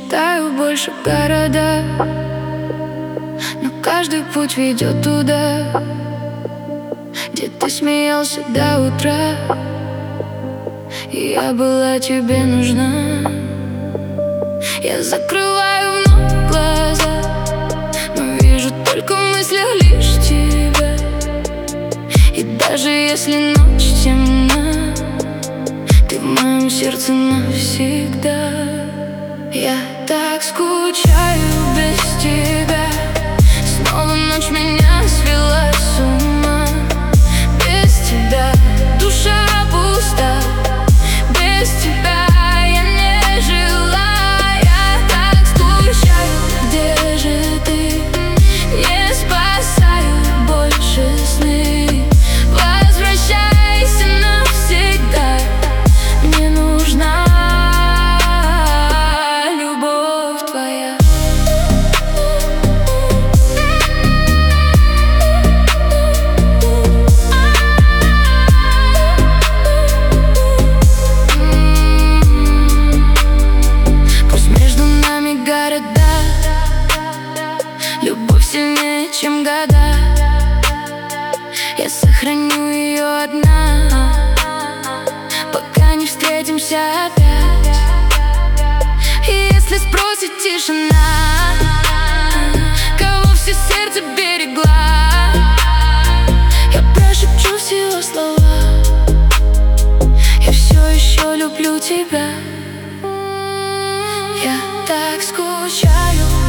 мечтаю больше города, но каждый путь ведет туда, где ты смеялся до утра, и я была тебе нужна. Я закрываю вновь глаза, но вижу только в мыслях лишь тебя. И даже если ночь темна, ты в моем сердце навсегда. Я так скучаю без тебя. Снова ночь меня свела с ума. Без тебя душа пуста. Без тебя я не жила. Я так скучаю, где же ты? Не спасают больше сны. Возвращайся навсегда. Мне нужна любовь твоя. Пусть между нами города, любовь сильнее, чем года. Я сохраню ее одна, пока не встретимся опять. И если спросит тишина, кого все сердце берегла, я прошепчу всего слова. Я все еще люблю тебя. Я так скучаю